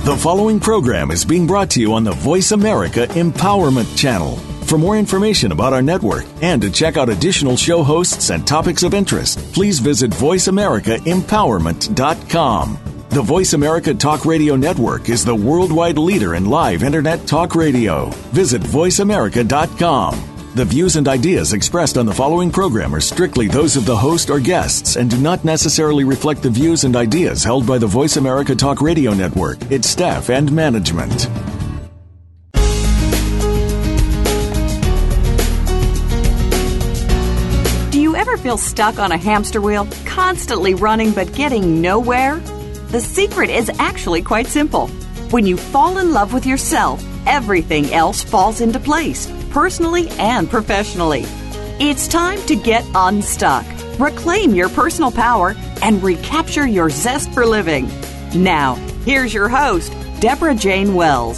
The following program is being brought to you on the Voice America Empowerment Channel. For more information about our network and to check out additional show hosts and topics of interest, please visit voiceamericaempowerment.com. The Voice America Talk Radio Network is the worldwide leader in live Internet talk radio. Visit voiceamerica.com. The views and ideas expressed on the following program are strictly those of the host or guests and do not necessarily reflect the views and ideas held by the Voice America Talk Radio Network, its staff, and management. Do you ever feel stuck on a hamster wheel, constantly running but getting nowhere? The secret is actually quite simple. When you fall in love with yourself, everything else falls into place, personally and professionally. It's time to get unstuck, reclaim your personal power, and recapture your zest for living. Now, here's your host, Deborah Jane Wells.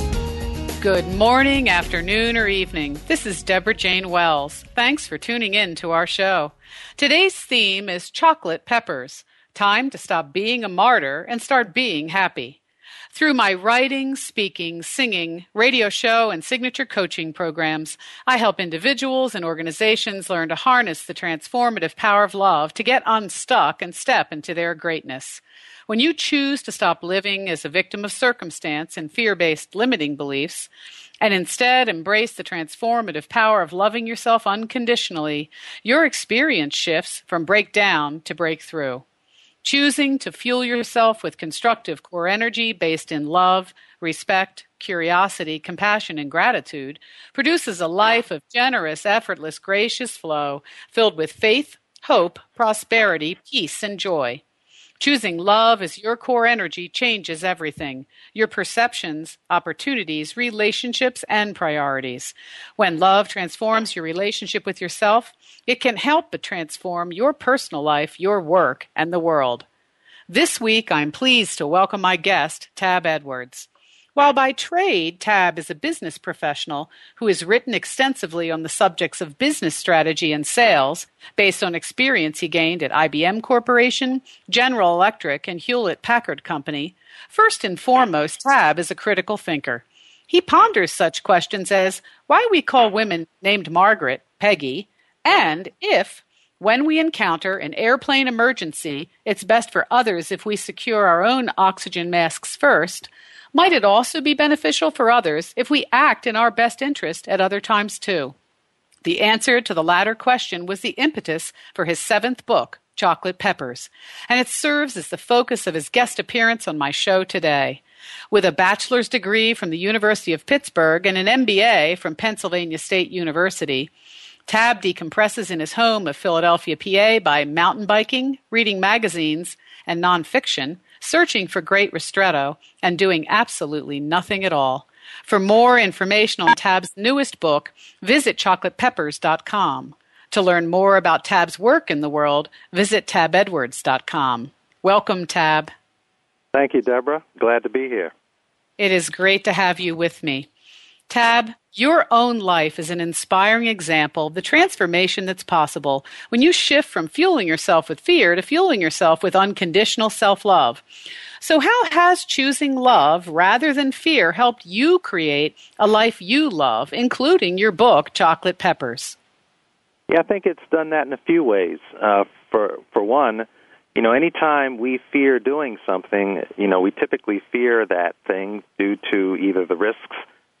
Good morning, afternoon, or evening. This is Deborah Jane Wells. Thanks for tuning in to our show. Today's theme is chocolate peppers. Time to stop being a martyr and start being happy. Through my writing, speaking, singing, radio show, and signature coaching programs, I help individuals and organizations learn to harness the transformative power of love to get unstuck and step into their greatness. When you choose to stop living as a victim of circumstance and fear-based limiting beliefs, and instead embrace the transformative power of loving yourself unconditionally, your experience shifts from breakdown to breakthrough. Choosing to fuel yourself with constructive core energy based in love, respect, curiosity, compassion, and gratitude produces a life of generous, effortless, gracious flow filled with faith, hope, prosperity, peace, and joy. Choosing love as your core energy changes everything: your perceptions, opportunities, relationships, and priorities. When love transforms your relationship with yourself, it can help but transform your personal life, your work, and the world. This week, I'm pleased to welcome my guest, Tab Edwards. While by trade, Tab is a business professional who has written extensively on the subjects of business strategy and sales based on experience he gained at IBM Corporation, General Electric, and Hewlett-Packard Company, first and foremost, Tab is a critical thinker. He ponders such questions as why we call women named Margaret Peggy, and if, when we encounter an airplane emergency, it's best for others if we secure our own oxygen masks first. Might it also be beneficial for others if we act in our best interest at other times too? The answer to the latter question was the impetus for his 7th book, Chocolate Peppers, and it serves as the focus of his guest appearance on my show today. With a bachelor's degree from the University of Pittsburgh and an MBA from Pennsylvania State University, Tab decompresses in his home of Philadelphia, PA by mountain biking, reading magazines and nonfiction, searching for great ristretto, and doing absolutely nothing at all. For more information on Tab's newest book, visit chocolatepeppers.com. To learn more about Tab's work in the world, visit tabedwards.com. Welcome, Tab. Thank you, Deborah. Glad to be here. It is great to have you with me. Tab, your own life is an inspiring example of the transformation that's possible when you shift from fueling yourself with fear to fueling yourself with unconditional self-love. So how has choosing love rather than fear helped you create a life you love, including your book, Chocolate Peppers? Yeah, I think it's done that in a few ways. For one, anytime we fear doing something, we typically fear that thing due to either the risks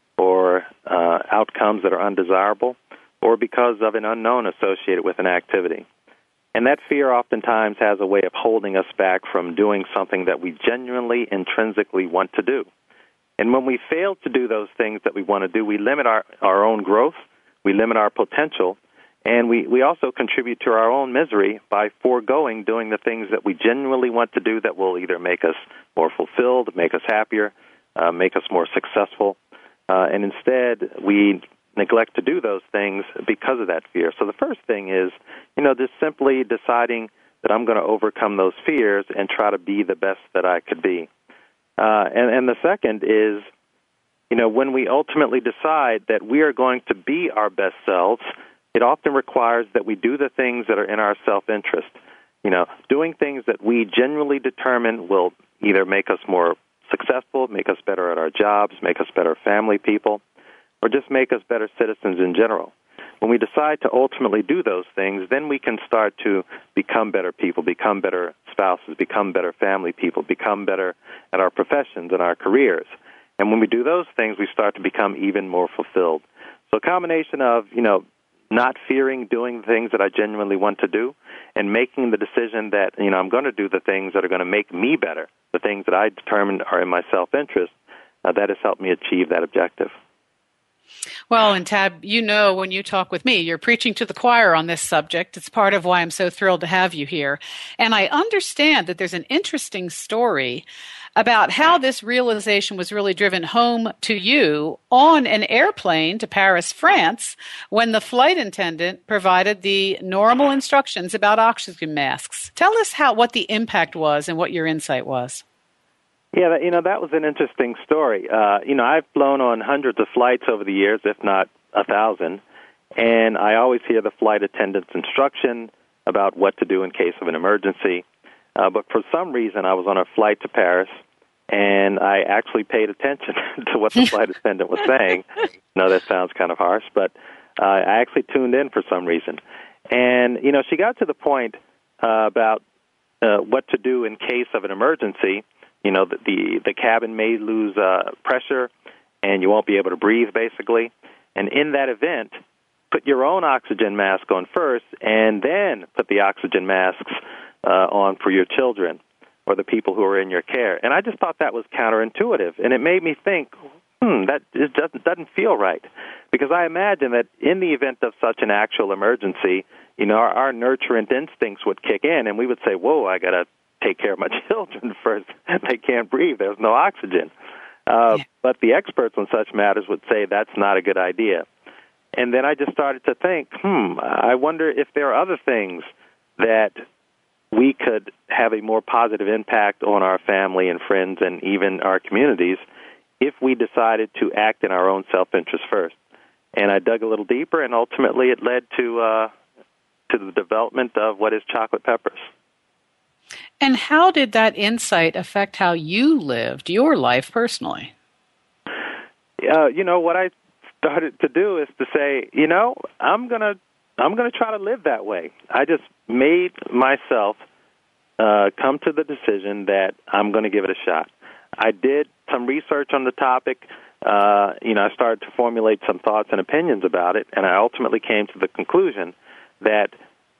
or outcomes that are undesirable, or because of an unknown associated with an activity. And that fear oftentimes has a way of holding us back from doing something that we genuinely, intrinsically want to do. And when we fail to do those things that we want to do, we limit our own growth, we limit our potential, and we also contribute to our own misery by foregoing doing the things that we genuinely want to do that will either make us more fulfilled, make us happier, make us more successful. And instead, we neglect to do those things because of that fear. So the first thing is, just simply deciding that I'm going to overcome those fears and try to be the best that I could be. And the second is, when we ultimately decide that we are going to be our best selves, it often requires that we do the things that are in our self-interest. Doing things that we genuinely determine will either make us more successful, our jobs, make us better family people, or just make us better citizens in general. When we decide to ultimately do those things, then we can start to become better people, become better spouses, become better family people, become better at our professions and our careers. And when we do those things, we start to become even more fulfilled. So a combination of, not fearing doing things that I genuinely want to do and making the decision that, I'm going to do the things that are going to make me better, the things that I determine are in my self-interest, that has helped me achieve that objective. Well, and Tab, when you talk with me, you're preaching to the choir on this subject. It's part of why I'm so thrilled to have you here. And I understand that there's an interesting story about how this realization was really driven home to you on an airplane to Paris, France, when the flight attendant provided the normal instructions about oxygen masks. Tell us what the impact was and what your insight was. Yeah, that was an interesting story. I've flown on hundreds of flights over the years, if not 1,000, and I always hear the flight attendant's instruction about what to do in case of an emergency. But for some reason, I was on a flight to Paris, and I actually paid attention to what the flight attendant was saying. I know that sounds kind of harsh, but I actually tuned in for some reason. And, she got to the point about what to do in case of an emergency. The cabin may lose pressure, and you won't be able to breathe, basically. And in that event, put your own oxygen mask on first, and then put the oxygen masks on for your children or the people who are in your care. And I just thought that was counterintuitive, and it made me think, that it doesn't feel right. Because I imagine that in the event of such an actual emergency, our nurturant instincts would kick in, and we would say, whoa, I got to take care of my children first. They can't breathe. There's no oxygen. But the experts on such matters would say that's not a good idea. And then I just started to think, I wonder if there are other things that we could have a more positive impact on our family and friends and even our communities if we decided to act in our own self-interest first. And I dug a little deeper, and ultimately it led to the development of what is Chocolate Peppers. And how did that insight affect how you lived your life personally? What I started to do is to say, I'm gonna try to live that way. I just made myself come to the decision that I'm going to give it a shot. I did some research on the topic. I started to formulate some thoughts and opinions about it, and I ultimately came to the conclusion that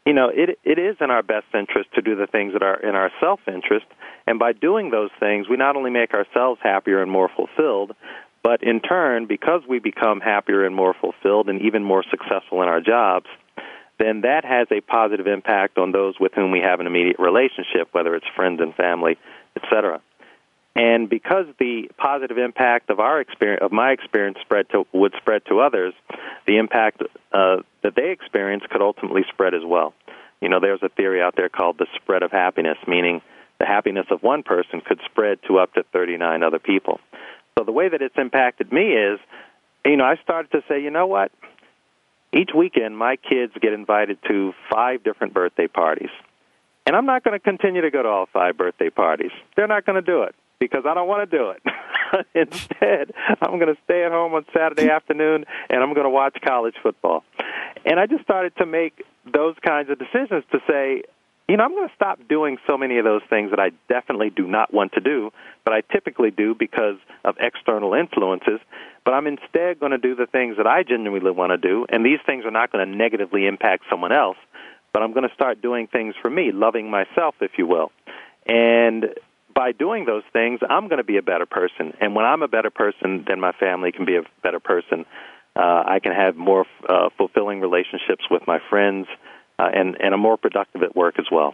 it is in our best interest to do the things that are in our self-interest, and by doing those things, we not only make ourselves happier and more fulfilled, but in turn, because we become happier and more fulfilled and even more successful in our jobs, then that has a positive impact on those with whom we have an immediate relationship, whether it's friends and family, etc. And because the positive impact of my experience would spread to others, the impact that they experience could ultimately spread as well. There's a theory out there called the spread of happiness, meaning the happiness of one person could spread to up to 39 other people. So the way that it's impacted me is, I started to say, what? Each weekend, my kids get invited to 5 different birthday parties. And I'm not going to continue to go to all 5 birthday parties. They're not going to do it because I don't want to do it. Instead, I'm going to stay at home on Saturday afternoon, and I'm going to watch college football. And I just started to make those kinds of decisions to say, I'm going to stop doing so many of those things that I definitely do not want to do, but I typically do because of external influences. But I'm instead going to do the things that I genuinely want to do, and these things are not going to negatively impact someone else, but I'm going to start doing things for me, loving myself, if you will. And by doing those things, I'm going to be a better person. And when I'm a better person, then my family can be a better person. I can have more fulfilling relationships with my friends, and I'm more productive at work as well.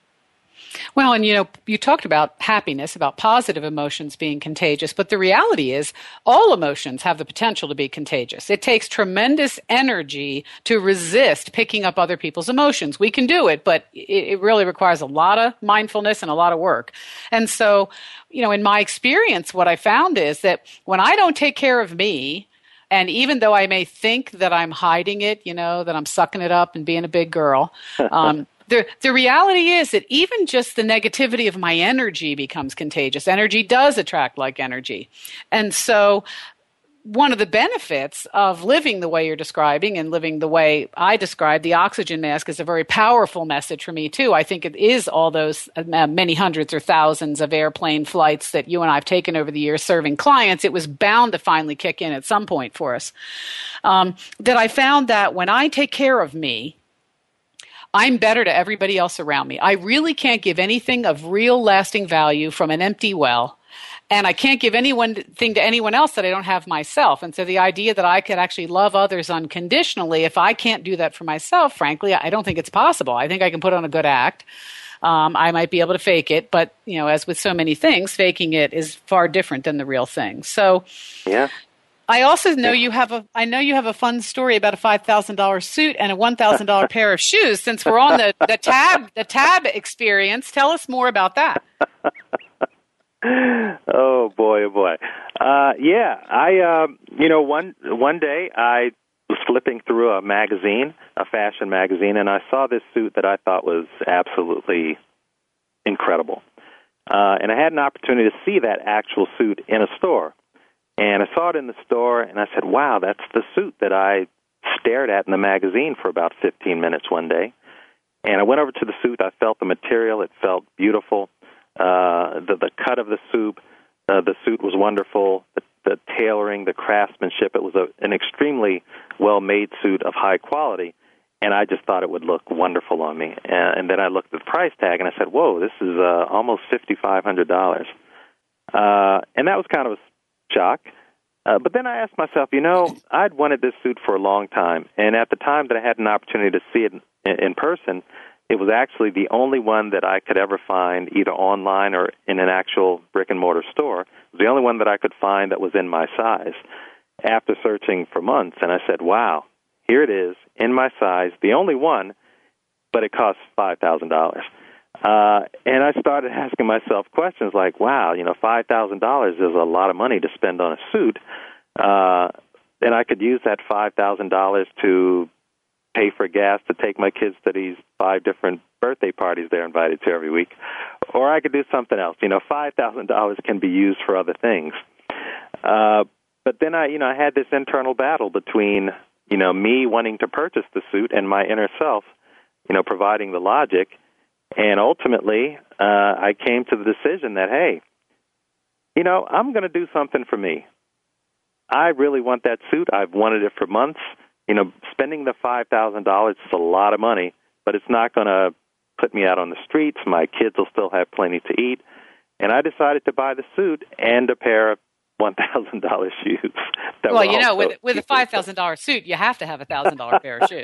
Well, and you talked about happiness, about positive emotions being contagious, but the reality is all emotions have the potential to be contagious. It takes tremendous energy to resist picking up other people's emotions. We can do it, but it really requires a lot of mindfulness and a lot of work. And so, in my experience, what I found is that when I don't take care of me, and even though I may think that I'm hiding it, that I'm sucking it up and being a big girl, The reality is that even just the negativity of my energy becomes contagious. Energy does attract like energy. And so one of the benefits of living the way you're describing and living the way I describe, the oxygen mask is a very powerful message for me, too. I think it is all those many hundreds or thousands of airplane flights that you and I have taken over the years serving clients. It was bound to finally kick in at some point for us. That I found that when I take care of me, I'm better to everybody else around me. I really can't give anything of real lasting value from an empty well. And I can't give anything to anyone else that I don't have myself. And so the idea that I could actually love others unconditionally, if I can't do that for myself, frankly, I don't think it's possible. I think I can put on a good act. I might be able to fake it, but as with so many things, faking it is far different than the real thing. So, yeah. I also know you have a fun story about a $5,000 suit and a $1,000 pair of shoes. Since we're on the tab experience, tell us more about that. Oh boy! Yeah, I one day I was flipping through a fashion magazine, and I saw this suit that I thought was absolutely incredible. And I had an opportunity to see that actual suit in a store. And I saw it in the store, and I said, wow, that's the suit that I stared at in the magazine for about 15 minutes one day. And I went over to the suit. I felt the material. It felt beautiful. The cut of the suit was wonderful. The tailoring, the craftsmanship, it was an extremely well-made suit of high quality. And I just thought it would look wonderful on me. And then I looked at the price tag, and I said, whoa, this is almost $5,500. And that was kind of a shock. But then I asked myself, I'd wanted this suit for a long time. And at the time that I had an opportunity to see it in person, it was actually the only one that I could ever find either online or in an actual brick-and-mortar store. It was the only one that I could find that was in my size after searching for months. And I said, wow, here it is, in my size, the only one, but it costs $5,000. And I started asking myself questions like, wow, $5,000 is a lot of money to spend on a suit. And I could use that $5,000 to pay for gas to take my kids to these 5 different birthday parties they're invited to every week. Or I could do something else. $5,000 can be used for other things. But then I had this internal battle between, me wanting to purchase the suit and my inner self, providing the logic. And ultimately, I came to the decision that, hey, I'm going to do something for me. I really want that suit. I've wanted it for months. Spending the $5,000 is a lot of money, but it's not going to put me out on the streets. My kids will still have plenty to eat. And I decided to buy the suit and a pair of $1,000 shoes. With a $5,000 suit, you have to have a $1,000 pair of shoes.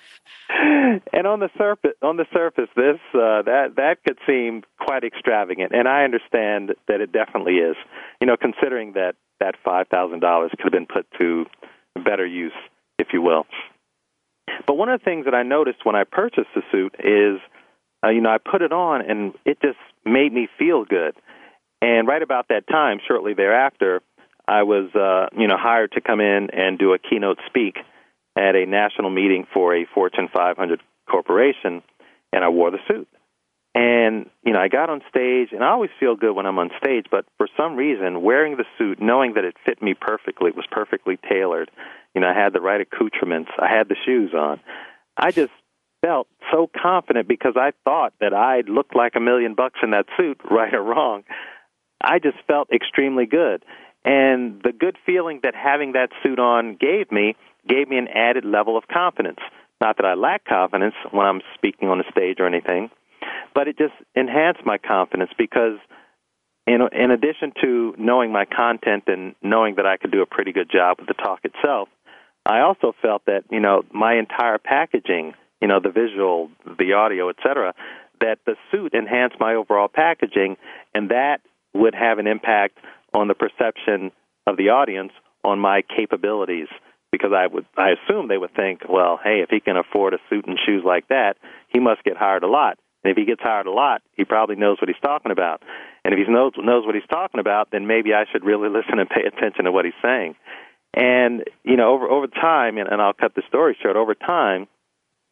And on the surface, this that could seem quite extravagant, and I understand that it definitely is. Considering that $5,000 could have been put to better use, if you will. But one of the things that I noticed when I purchased the suit is, I put it on, and it just made me feel good. And right about that time, shortly thereafter, I was, hired to come in and do a keynote speak at a national meeting for a Fortune 500 corporation, and I wore the suit. And, I got on stage, and I always feel good when I'm on stage, but for some reason, wearing the suit, knowing that it fit me perfectly, it was perfectly tailored, I had the right accoutrements, I had the shoes on, I just felt so confident because I thought that I looked like $1 million in that suit, right or wrong. I just felt extremely good. And the good feeling that having that suit on gave me an added level of confidence. Not that I lack confidence when I'm speaking on a stage or anything, but it just enhanced my confidence because in addition to knowing my content and knowing that I could do a pretty good job with the talk itself, I also felt that, my entire packaging, the visual, the audio, et cetera, that the suit enhanced my overall packaging, and that would have an impact on the perception of the audience on my capabilities, because I assume they would think, well, hey, if he can afford a suit and shoes like that, he must get hired a lot. And if he gets hired a lot, he probably knows what he's talking about. And if he knows what he's talking about, then maybe I should really listen and pay attention to what he's saying. And, over time, and I'll cut the story short, over time,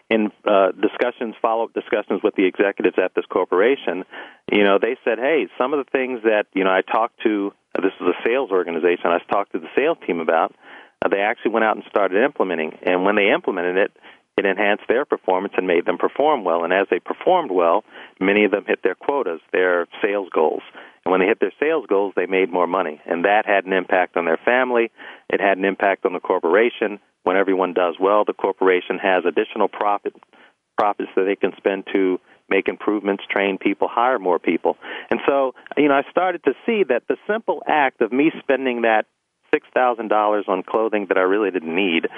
in follow-up discussions with the executives at this corporation, they said, hey, some of the things that, I talked to, this is a sales organization, I talked to the sales team about, they actually went out and started implementing. And when they implemented it, it enhanced their performance and made them perform well. And as they performed well, many of them hit their quotas, their sales goals. And when they hit their sales goals, they made more money. And that had an impact on their family. It had an impact on the corporation. When everyone does well, the corporation has additional profits that they can spend to make improvements, train people, hire more people. And so, I started to see that the simple act of me spending that $6,000 on clothing that I really didn't need,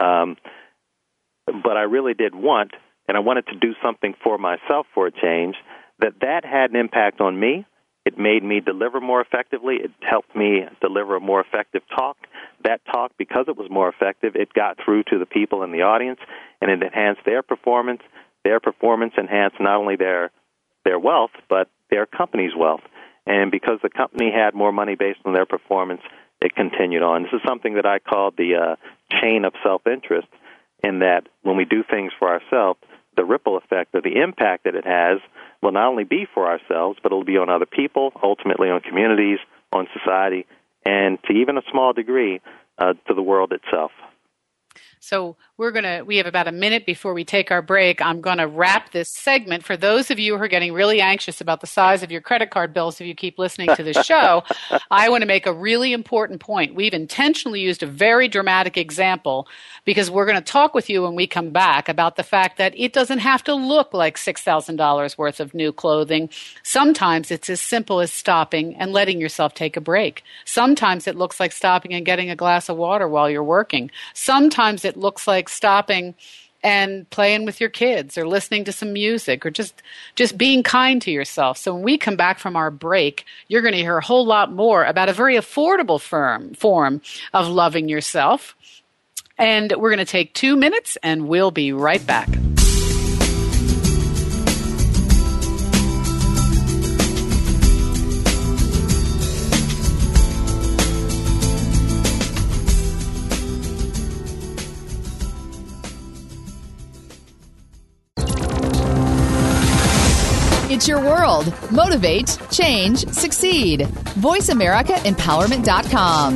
but I really did want, and I wanted to do something for myself for a change, that had an impact on me. It made me deliver more effectively. It helped me deliver a more effective talk. That talk, because it was more effective, it got through to the people in the audience, and it enhanced their performance. Their performance enhanced not only their wealth, but their company's wealth. And because the company had more money based on their performance, it continued on. This is something that I called the chain of self-interest, in that when we do things for ourselves, the ripple effect or the impact that it has will not only be for ourselves, but it'll be on other people, ultimately on communities, on society, and to even a small degree, to the world itself. So we have about a minute before we take our break. I'm going to wrap this segment. For those of you who are getting really anxious about the size of your credit card bills if you keep listening to the show, I want to make a really important point. We've intentionally used a very dramatic example because we're going to talk with you when we come back about the fact that it doesn't have to look like $6,000 worth of new clothing. Sometimes it's as simple as stopping and letting yourself take a break. Sometimes it looks like stopping and getting a glass of water while you're working. Sometimes it looks like stopping and playing with your kids or listening to some music or just being kind to yourself. So when we come back from our break, you're going to hear a whole lot more about a very affordable form of loving yourself. And we're going to take 2 minutes and we'll be right back. It's your world. Motivate, change, succeed. VoiceAmericaEmpowerment.com.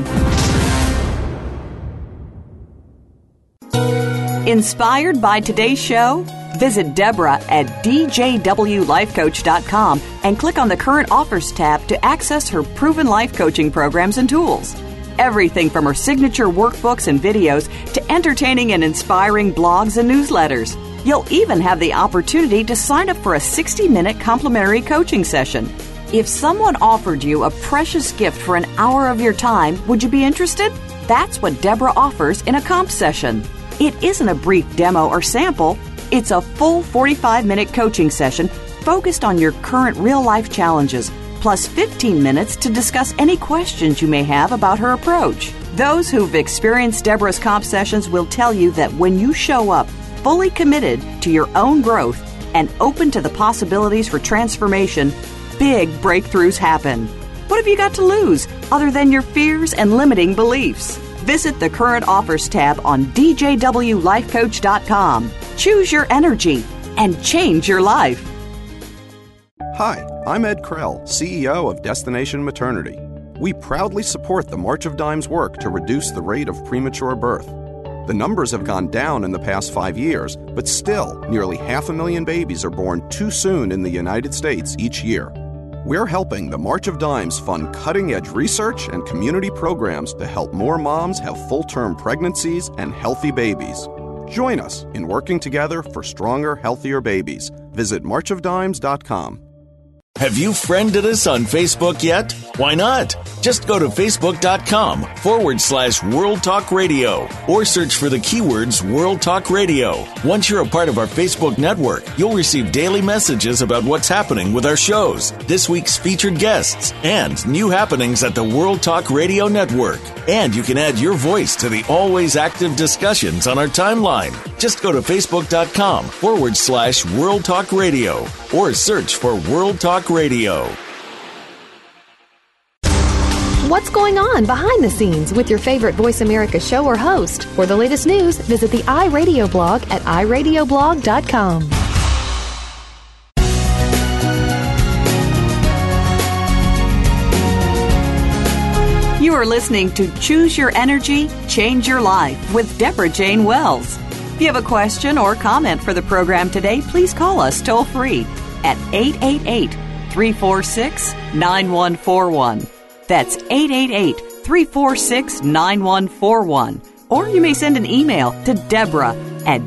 Inspired by today's show? Visit Deborah at djwlifecoach.com and click on the Current Offers tab to access her proven life coaching programs and tools. Everything from her signature workbooks and videos to entertaining and inspiring blogs and newsletters. You'll even have the opportunity to sign up for a 60-minute complimentary coaching session. If someone offered you a precious gift for an hour of your time, would you be interested? That's what Deborah offers in a comp session. It isn't a brief demo or sample. It's a full 45-minute coaching session focused on your current real-life challenges, plus 15 minutes to discuss any questions you may have about her approach. Those who've experienced Deborah's comp sessions will tell you that when you show up fully committed to your own growth and open to the possibilities for transformation, big breakthroughs happen. What have you got to lose other than your fears and limiting beliefs? Visit the Current Offers tab on djwlifecoach.com. Choose your energy and change your life. Hi, I'm Ed Krell, CEO of Destination Maternity. We proudly support the March of Dimes work to reduce the rate of premature birth. The numbers have gone down in the past 5 years, but still, nearly 500,000 babies are born too soon in the United States each year. We're helping the March of Dimes fund cutting-edge research and community programs to help more moms have full-term pregnancies and healthy babies. Join us in working together for stronger, healthier babies. Visit marchofdimes.com. Have you friended us on Facebook yet? Why not? Just go to facebook.com/World Talk Radio or search for the keywords World Talk Radio. Once you're a part of our Facebook network, you'll receive daily messages about what's happening with our shows, this week's featured guests, and new happenings at the World Talk Radio Network. And you can add your voice to the always active discussions on our timeline. Just go to facebook.com/World Talk Radio or search for World Talk Radio. what's going on behind the scenes with your favorite Voice America show or host. For the latest news, visit the iRadio blog at iradioblog.com. You are listening to Choose Your Energy, Change Your Life with Deborah Jane Wells. If you have a question or comment for the program today, please call us toll-free at 888-346-9141. That's 888-346-9141. Or you may send an email to Deborah at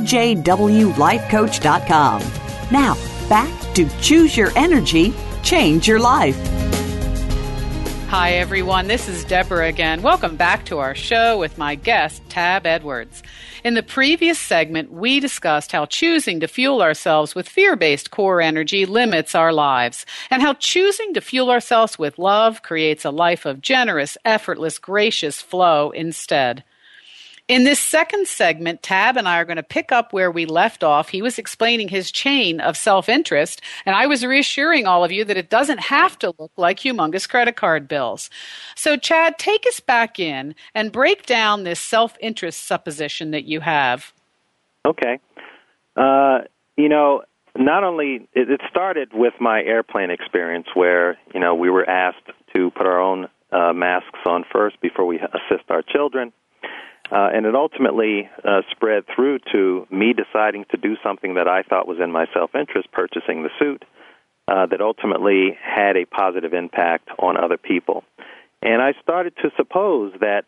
djwlifecoach.com. Now, back to Choose Your Energy, Change Your Life. Hi, everyone. This is Deborah again. Welcome back to our show with my guest, Tab Edwards. In the previous segment, we discussed how choosing to fuel ourselves with fear-based core energy limits our lives, and how choosing to fuel ourselves with love creates a life of generous, effortless, gracious flow instead. In this second segment, Tab and I are going to pick up where we left off. He was explaining his chain of self-interest, and I was reassuring all of you that it doesn't have to look like humongous credit card bills. So, Chad, take us back in and break down this self-interest supposition that you have. Okay. Not only, it started with my airplane experience where, we were asked to put our own masks on first before we assist our children. And it ultimately spread through to me deciding to do something that I thought was in my self-interest, purchasing the suit, that ultimately had a positive impact on other people. And I started to suppose that,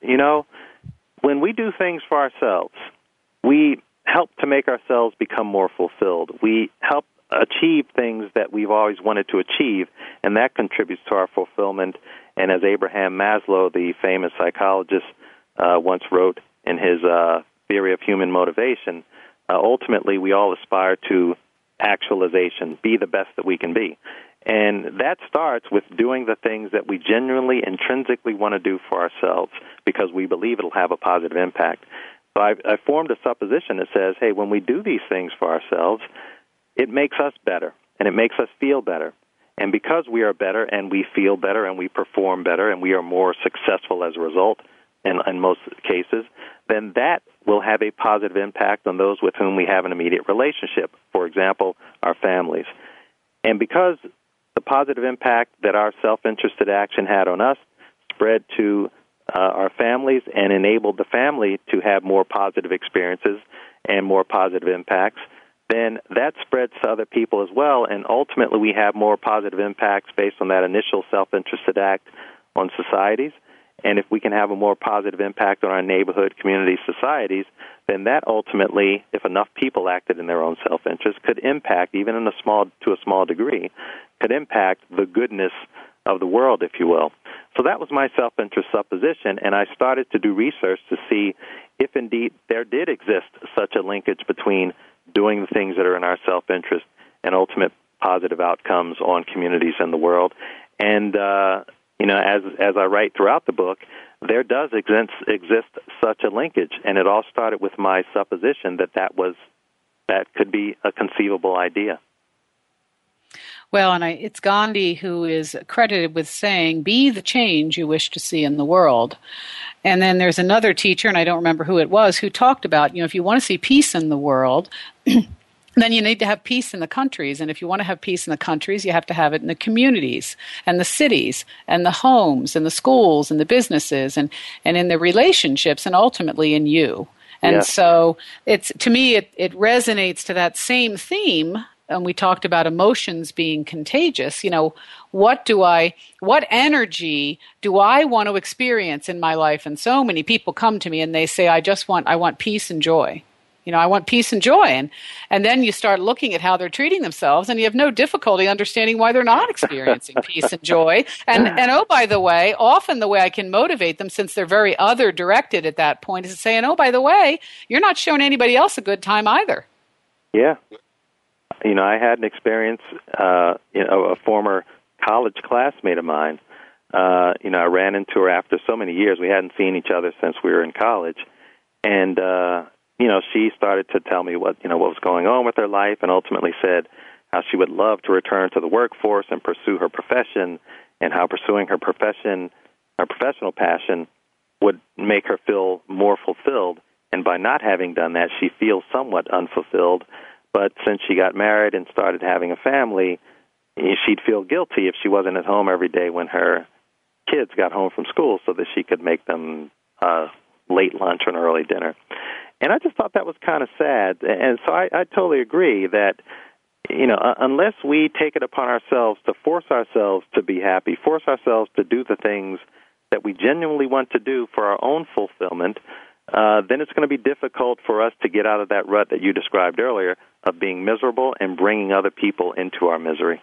when we do things for ourselves, we help to make ourselves become more fulfilled. We help achieve things that we've always wanted to achieve, and that contributes to our fulfillment. And as Abraham Maslow, the famous psychologist, once wrote in his theory of human motivation, ultimately we all aspire to actualization, be the best that we can be. And that starts with doing the things that we genuinely, intrinsically want to do for ourselves because we believe it'll have a positive impact. So I formed a supposition that says, hey, when we do these things for ourselves, it makes us better, and it makes us feel better. And because we are better and we feel better and we perform better and we are more successful as a result, in most cases, then that will have a positive impact on those with whom we have an immediate relationship, for example, our families. And because the positive impact that our self-interested action had on us spread to our families and enabled the family to have more positive experiences and more positive impacts, then that spreads to other people as well, and ultimately we have more positive impacts based on that initial self-interested act on societies. And if we can have a more positive impact on our neighborhood, community, societies, then that ultimately, if enough people acted in their own self-interest, could impact, even to a small degree, could impact the goodness of the world, if you will. So that was my self-interest supposition, and I started to do research to see if indeed there did exist such a linkage between doing the things that are in our self-interest and ultimate positive outcomes on communities in the world. And as I write throughout the book, there does exist such a linkage, and it all started with my supposition that could be a conceivable idea. Well, and it's Gandhi who is credited with saying, "Be the change you wish to see in the world." And then there's another teacher, and I don't remember who it was, who talked about, if you want to see peace in the world, then you need to have peace in the countries. And if you want to have peace in the countries, you have to have it in the communities and the cities and the homes and the schools and the businesses and in the relationships and ultimately in you. And so to me, it resonates to that same theme. And we talked about emotions being contagious. What energy do I want to experience in my life? And so many people come to me and they say, I want peace and joy. I want peace and joy. And then you start looking at how they're treating themselves, and you have no difficulty understanding why they're not experiencing peace and joy. And oh, by the way, often the way I can motivate them, since they're very other-directed at that point, is to say, and oh, by the way, you're not showing anybody else a good time either. Yeah. I had an experience, a former college classmate of mine. I ran into her after so many years. We hadn't seen each other since we were in college. And, she started to tell me what was going on with her life, and ultimately said how she would love to return to the workforce and pursue her profession, and how pursuing her profession her professional passion would make her feel more fulfilled. And by not having done that, she feels somewhat unfulfilled. But since she got married and started having a family, she'd feel guilty if she wasn't at home every day when her kids got home from school so that she could make them late lunch or an early dinner. And I just thought that was kind of sad. And so I totally agree that, unless we take it upon ourselves to force ourselves to be happy, force ourselves to do the things that we genuinely want to do for our own fulfillment, then it's going to be difficult for us to get out of that rut that you described earlier of being miserable and bringing other people into our misery.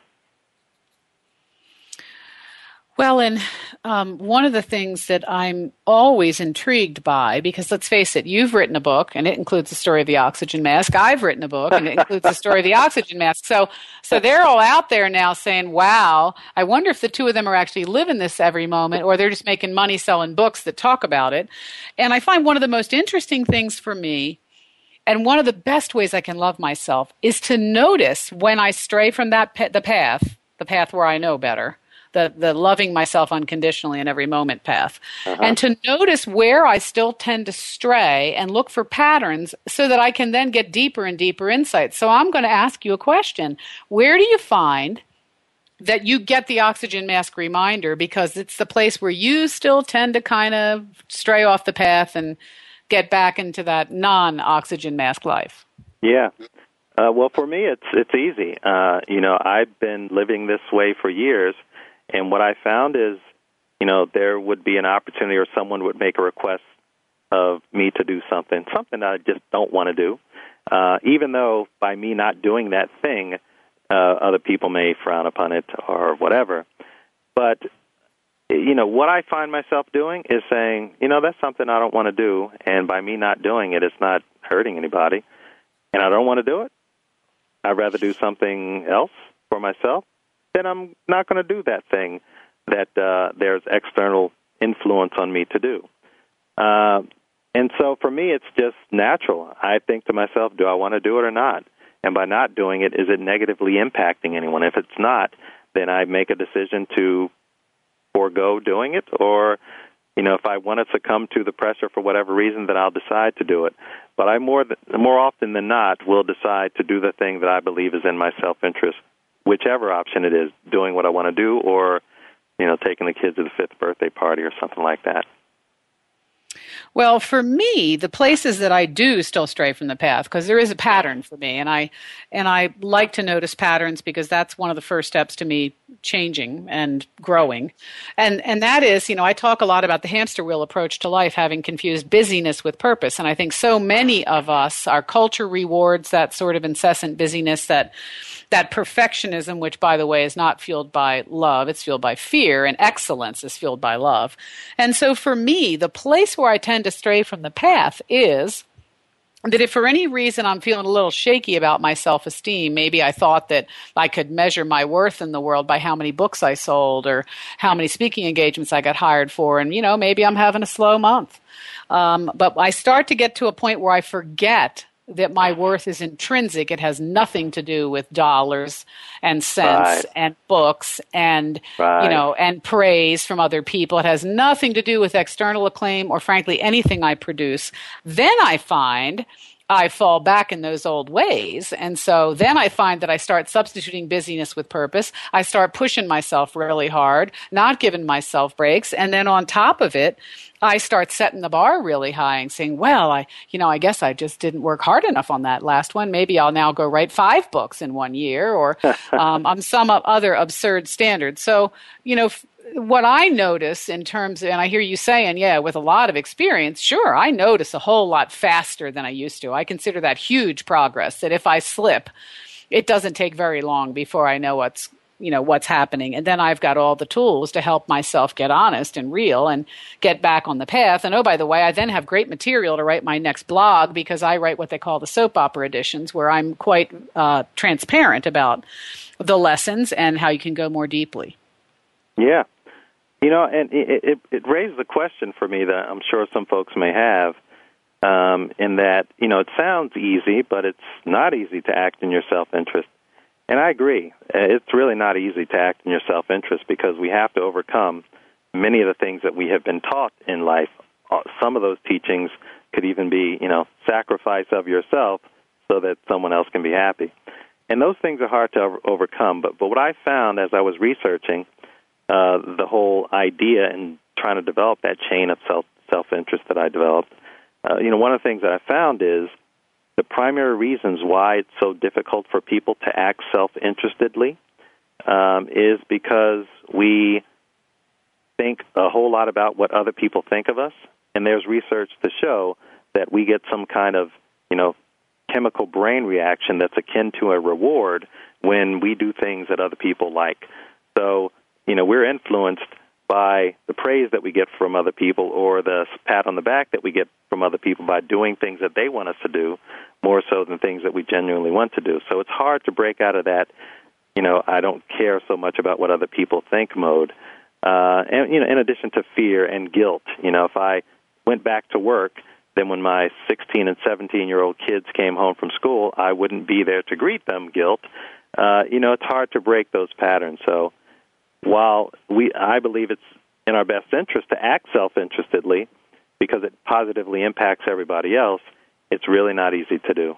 Well, and one of the things that I'm always intrigued by, because let's face it, you've written a book, and it includes the story of the oxygen mask. I've written a book, and it includes the story of the oxygen mask. So they're all out there now saying, wow, I wonder if the two of them are actually living this every moment, or they're just making money selling books that talk about it. And I find one of the most interesting things for me, and one of the best ways I can love myself, is to notice when I stray from the path where I know better, the loving myself unconditionally in every moment path, and to notice where I still tend to stray and look for patterns so that I can then get deeper and deeper insights. So I'm going to ask you a question. Where do you find that you get the oxygen mask reminder, because it's the place where you still tend to kind of stray off the path and get back into that non-oxygen mask life? Yeah. Well, for me, it's easy. I've been living this way for years. And what I found is, there would be an opportunity or someone would make a request of me to do something that I just don't want to do, even though by me not doing that thing, other people may frown upon it or whatever. But, what I find myself doing is saying, that's something I don't want to do, and by me not doing it, it's not hurting anybody, and I don't want to do it. I'd rather do something else for myself. Then I'm not going to do that thing that there's external influence on me to do. And so for me, it's just natural. I think to myself, do I want to do it or not? And by not doing it, is it negatively impacting anyone? If it's not, then I make a decision to forego doing it, or, if I want to succumb to the pressure for whatever reason, then I'll decide to do it. But I more often than not will decide to do the thing that I believe is in my self-interest, whichever option it is, doing what I want to do or, taking the kids to the 5th birthday party or something like that. Well, for me, the places that I do still stray from the path, because there is a pattern for me, and I like to notice patterns because that's one of the first steps to me changing and growing. And that is, I talk a lot about the hamster wheel approach to life, having confused busyness with purpose. And I think so many of us, our culture rewards that sort of incessant busyness, that perfectionism, which, by the way, is not fueled by love, it's fueled by fear, and excellence is fueled by love. And so for me, the place where I tend to stray from the path is that if for any reason I'm feeling a little shaky about my self-esteem, maybe I thought that I could measure my worth in the world by how many books I sold or how many speaking engagements I got hired for, and, maybe I'm having a slow month. But I start to get to a point where I forget that my worth is intrinsic. It has nothing to do with dollars and cents and books and, and praise from other people. It has nothing to do with external acclaim or, frankly, anything I produce. Then I find I fall back in those old ways. And so then I find that I start substituting busyness with purpose. I start pushing myself really hard, not giving myself breaks. And then on top of it, I start setting the bar really high and saying, well, I guess I just didn't work hard enough on that last one. Maybe I'll now go write 5 books in 1 year, or on some other absurd standard. So, what I notice in terms of, and I hear you saying, with a lot of experience, sure, I notice a whole lot faster than I used to. I consider that huge progress, that if I slip, it doesn't take very long before I know what's happening. And then I've got all the tools to help myself get honest and real and get back on the path. And oh, by the way, I then have great material to write my next blog, because I write what they call the soap opera editions, where I'm quite transparent about the lessons and how you can go more deeply. Yeah. And it raised the question for me that I'm sure some folks may have, in that, it sounds easy, but it's not easy to act in your self-interest. And I agree. It's really not easy to act in your self-interest, because we have to overcome many of the things that we have been taught in life, some of those teachings could even be, sacrifice of yourself so that someone else can be happy. And those things are hard to overcome. But what I found as I was researching the whole idea and trying to develop that chain of self-interest that I developed, one of the things that I found is the primary reasons why it's so difficult for people to act self-interestedly is because we think a whole lot about what other people think of us, and there's research to show that we get some kind of, chemical brain reaction that's akin to a reward when we do things that other people like. So, we're influenced by the praise that we get from other people or the pat on the back that we get from other people by doing things that they want us to do more so than things that we genuinely want to do. So it's hard to break out of that, I don't care so much about what other people think mode. And, in addition to fear and guilt, if I went back to work, then when my 16 and 17-year-old kids came home from school, I wouldn't be there to greet them, guilt. It's hard to break those patterns. So while I believe it's in our best interest to act self-interestedly because it positively impacts everybody else, it's really not easy to do.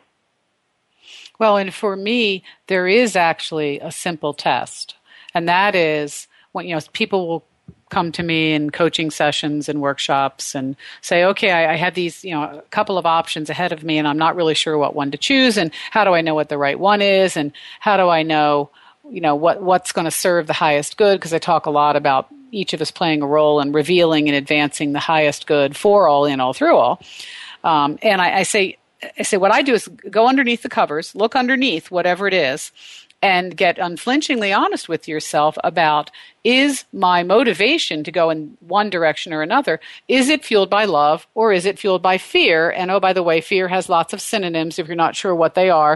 Well, and for me, there is actually a simple test, and that is when people will come to me in coaching sessions and workshops and say, okay, I have these, a couple of options ahead of me, and I'm not really sure what one to choose, and how do I know what the right one is, and how do I know, what's going to serve the highest good, because I talk a lot about each of us playing a role in revealing and advancing the highest good for all, in all, through all. And I say, what I do is go underneath the covers, look underneath whatever it is, and get unflinchingly honest with yourself about, is my motivation to go in one direction or another, is it fueled by love or is it fueled by fear? And oh, by the way, fear has lots of synonyms. If you're not sure what they are,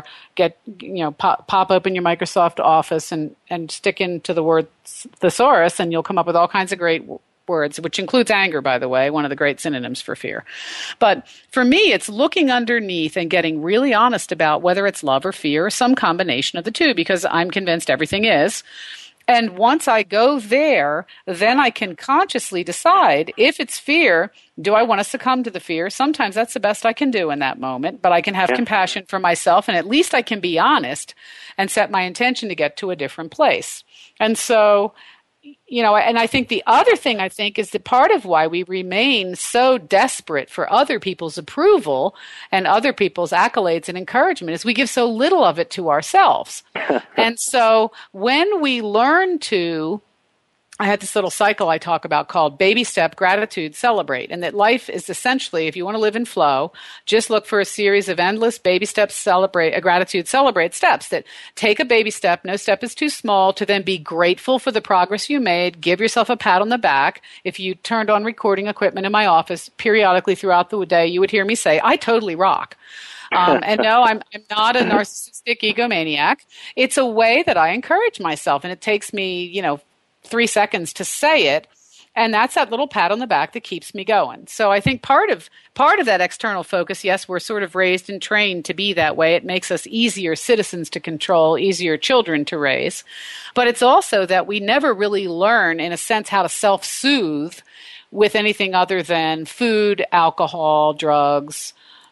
pop open your Microsoft Office and stick into the word thesaurus, and you'll come up with all kinds of great words, which includes anger, by the way, one of the great synonyms for fear. But for me, it's looking underneath and getting really honest about whether it's love or fear or some combination of the two, because I'm convinced everything is. And once I go there, then I can consciously decide, if it's fear, do I want to succumb to the fear? Sometimes that's the best I can do in that moment, but I can have compassion for myself, and at least I can be honest and set my intention to get to a different place. And so, and I think the other thing is that part of why we remain so desperate for other people's approval and other people's accolades and encouragement is we give so little of it to ourselves. And so when we learn to, I had this little cycle I talk about called baby step, gratitude, celebrate, and that life is essentially, if you want to live in flow, just look for a series of endless baby steps, celebrate, gratitude, celebrate steps that take a baby step, no step is too small, to then be grateful for the progress you made, give yourself a pat on the back. If you turned on recording equipment in my office, periodically throughout the day, you would hear me say, I totally rock. And no, I'm not a narcissistic egomaniac. It's a way that I encourage myself, and it takes me, 3 seconds to say it, and that's that little pat on the back that keeps me going. So I think part of that external focus, yes, we're sort of raised and trained to be that way. It makes us easier citizens to control, easier children to raise. But it's also that we never really learn, in a sense, how to self-soothe with anything other than food, alcohol, drugs,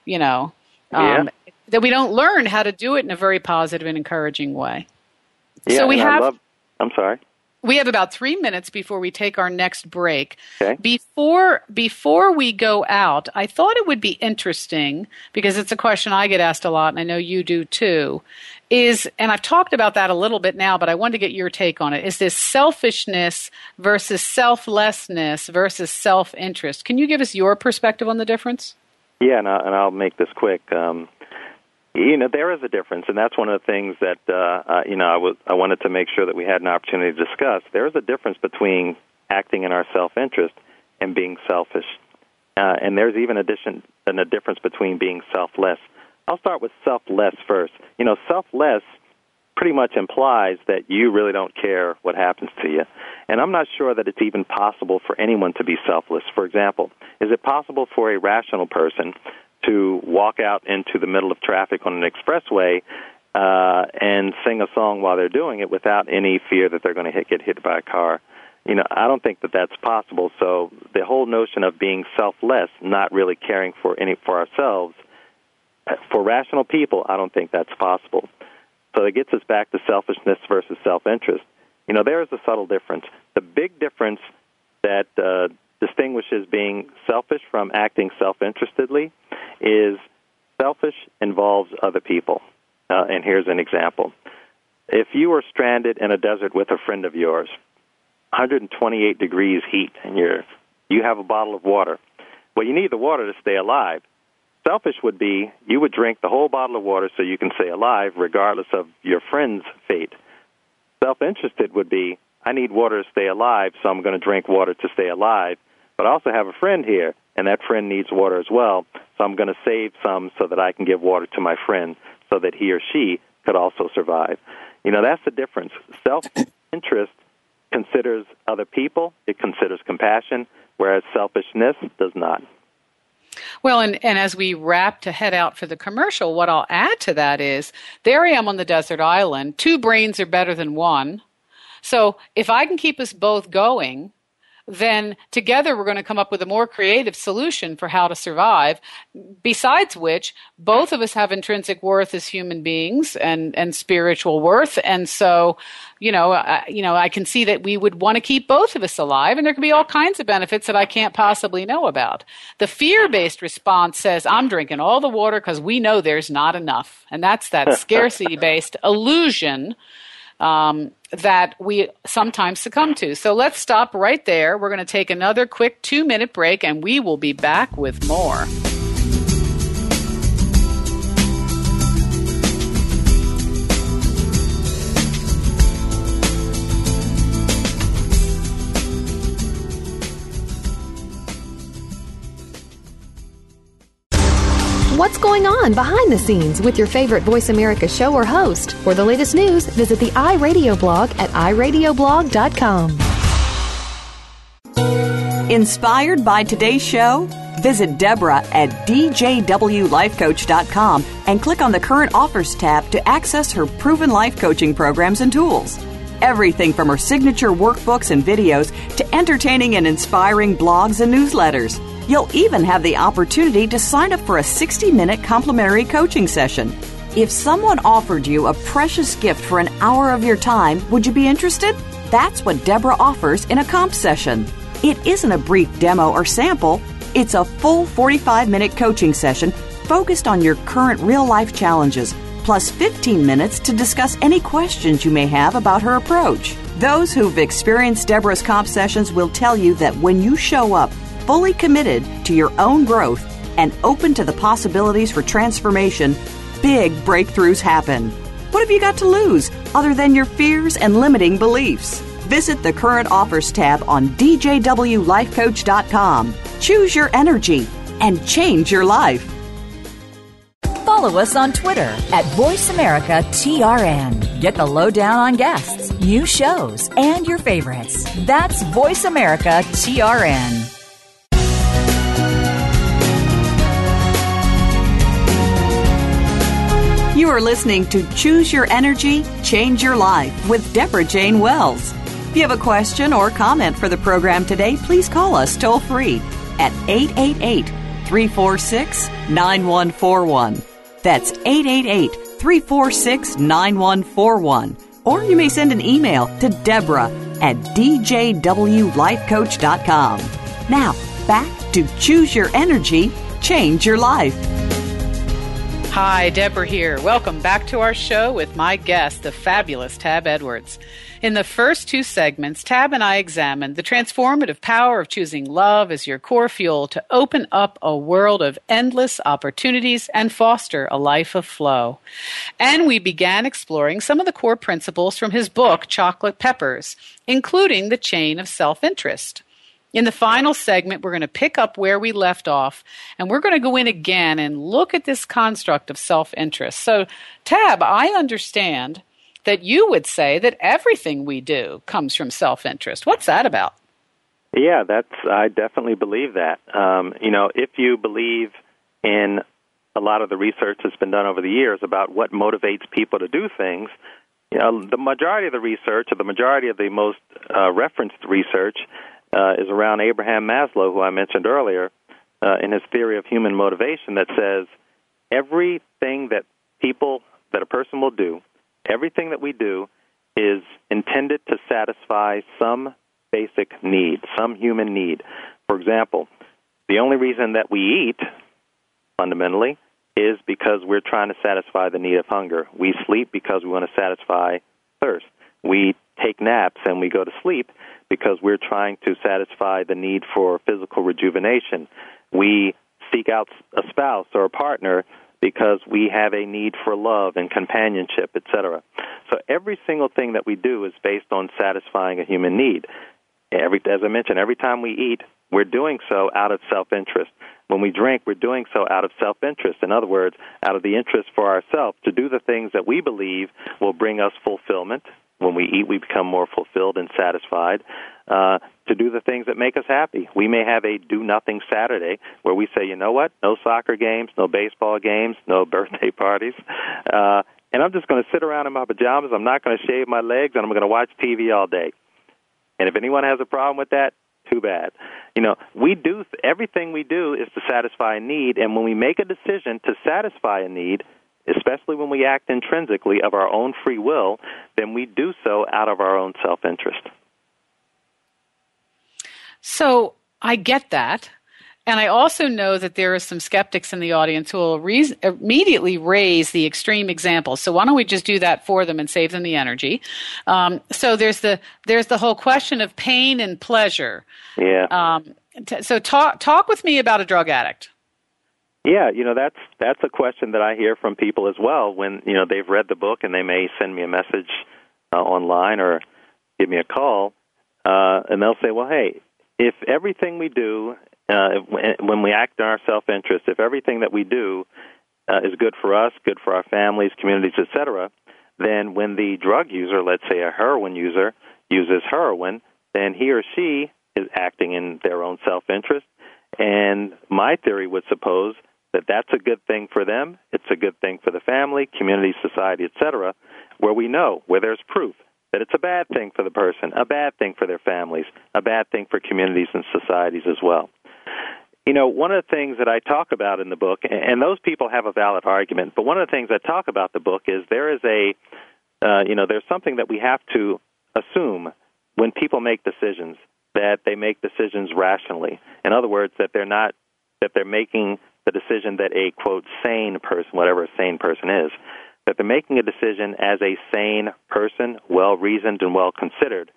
that we don't learn how to do it in a very positive and encouraging way. Yeah, so I'm sorry. We have about 3 minutes before we take our next break. Okay. Before we go out, I thought it would be interesting, because it's a question I get asked a lot, and I know you do too, and I've talked about that a little bit now, but I wanted to get your take on it, is this selfishness versus selflessness versus self-interest. Can you give us your perspective on the difference? Yeah, and I'll make this quick. There is a difference, and that's one of the things that I wanted to make sure that we had an opportunity to discuss. There is a difference between acting in our self-interest and being selfish, and there's even a difference between being selfless. I'll start with selfless first. Selfless pretty much implies that you really don't care what happens to you, and I'm not sure that it's even possible for anyone to be selfless. For example, is it possible for a rational person to walk out into the middle of traffic on an expressway and sing a song while they're doing it without any fear that they're going to get hit by a car? I don't think that that's possible. So the whole notion of being selfless, not really caring for ourselves, for rational people, I don't think that's possible. So it gets us back to selfishness versus self-interest. There is a subtle difference. The big difference that distinguishes being selfish from acting self-interestedly is selfish involves other people. And here's an example. If you were stranded in a desert with a friend of yours, 128 degrees heat, and you have a bottle of water. Well, you need the water to stay alive. Selfish would be you would drink the whole bottle of water so you can stay alive regardless of your friend's fate. Self-interested would be I need water to stay alive, so I'm going to drink water to stay alive, but I also have a friend here, and that friend needs water as well, so I'm going to save some so that I can give water to my friend so that he or she could also survive. That's the difference. Self-interest considers other people, it considers compassion, whereas selfishness does not. Well, and as we wrap to head out for the commercial, what I'll add to that is, there I am on the desert island. 2 brains are better than 1. So if I can keep us both going, then together we're going to come up with a more creative solution for how to survive, besides which both of us have intrinsic worth as human beings and spiritual worth. And so, I can see that we would want to keep both of us alive, and there can be all kinds of benefits that I can't possibly know about. The fear-based response says, I'm drinking all the water because we know there's not enough. And that's that scarcity-based illusion that we sometimes succumb to. So let's stop right there. We're going to take another quick 2-minute break, and we will be back with more. What's going on behind the scenes with your favorite Voice America show or host? For the latest news, visit the iRadio blog at iradioblog.com. Inspired by today's show? Visit Deborah at djwlifecoach.com and click on the Current Offers tab to access her proven life coaching programs and tools. Everything from her signature workbooks and videos to entertaining and inspiring blogs and newsletters. You'll even have the opportunity to sign up for a 60-minute complimentary coaching session. If someone offered you a precious gift for an hour of your time, would you be interested? That's what Deborah offers in a comp session. It isn't a brief demo or sample. It's a full 45-minute coaching session focused on your current real-life challenges, plus 15 minutes to discuss any questions you may have about her approach. Those who've experienced Deborah's comp sessions will tell you that when you show up fully committed to your own growth and open to the possibilities for transformation, big breakthroughs happen. What have you got to lose other than your fears and limiting beliefs? Visit the Current Offers tab on djwlifecoach.com. Choose your energy and change your life. Follow us on Twitter at VoiceAmericaTRN. Get the lowdown on guests, new shows, and your favorites. That's VoiceAmericaTRN. You are listening to Choose Your Energy, Change Your Life with Deborah Jane Wells. If you have a question or comment for the program today, please call us toll-free at 888-346-9141. That's 888-346-9141. Or you may send an email to Deborah at djwlifecoach.com. Now, back to Choose Your Energy, Change Your Life. Hi, Deborah here. Welcome back to our show with my guest, the fabulous Tab Edwards. In the first 2 segments, Tab and I examined the transformative power of choosing love as your core fuel to open up a world of endless opportunities and foster a life of flow. And we began exploring some of the core principles from his book, Chocolate Peppers, including the chain of self-interest. In the final segment, we're going to pick up where we left off, and we're going to go in again and look at this construct of self-interest. So, Tab, I understand that you would say that everything we do comes from self-interest. What's that about? Yeah, I definitely believe that. If you believe in a lot of the research that's been done over the years about what motivates people to do things, The majority of the research, or the majority of the most referenced research, is around Abraham Maslow, who I mentioned earlier, in his theory of human motivation, that says everything that a person will do, everything that we do is intended to satisfy some basic need, some human need. For example, the only reason that we eat, fundamentally, is because we're trying to satisfy the need of hunger. We sleep because we want to satisfy thirst. We take naps and we go to sleep because we're trying to satisfy the need for physical rejuvenation. We seek out a spouse or a partner because we have a need for love and companionship, etc. So every single thing that we do is based on satisfying a human need. As I mentioned, every time we eat, we're doing so out of self-interest. When we drink, we're doing so out of self-interest. In other words, out of the interest for ourselves to do the things that we believe will bring us fulfillment. When we eat, we become more fulfilled and satisfied. To do the things that make us happy. We may have a do-nothing Saturday where we say, you know what, no soccer games, no baseball games, no birthday parties, and I'm just going to sit around in my pajamas. I'm not going to shave my legs, and I'm going to watch TV all day. And if anyone has a problem with that, too bad. Everything we do is to satisfy a need, and when we make a decision to satisfy a need, especially when we act intrinsically of our own free will, then we do so out of our own self-interest. So I get that. And I also know that there are some skeptics in the audience who will immediately raise the extreme examples. So why don't we just do that for them and save them the energy? So there's the whole question of pain and pleasure. Yeah. So talk with me about a drug addict. Yeah, that's a question that I hear from people as well when they've read the book and they may send me a message online or give me a call, and they'll say, well, hey, if everything we do, when we act in our self-interest, if everything that we do is good for us, good for our families, communities, etc., then when the drug user, let's say a heroin user, uses heroin, then he or she is acting in their own self-interest. And my theory would suppose that that's a good thing for them, it's a good thing for the family, community, society, etc., where there's proof that it's a bad thing for the person, a bad thing for their families, a bad thing for communities and societies as well. One of the things that I talk about in the book, and those people have a valid argument, but one of the things I talk about the book is there's something that we have to assume when people make decisions, that they make decisions rationally. In other words, that they're making the decision that a, quote, sane person, whatever a sane person is, that they're making a decision as a sane person, well-reasoned and well-considered.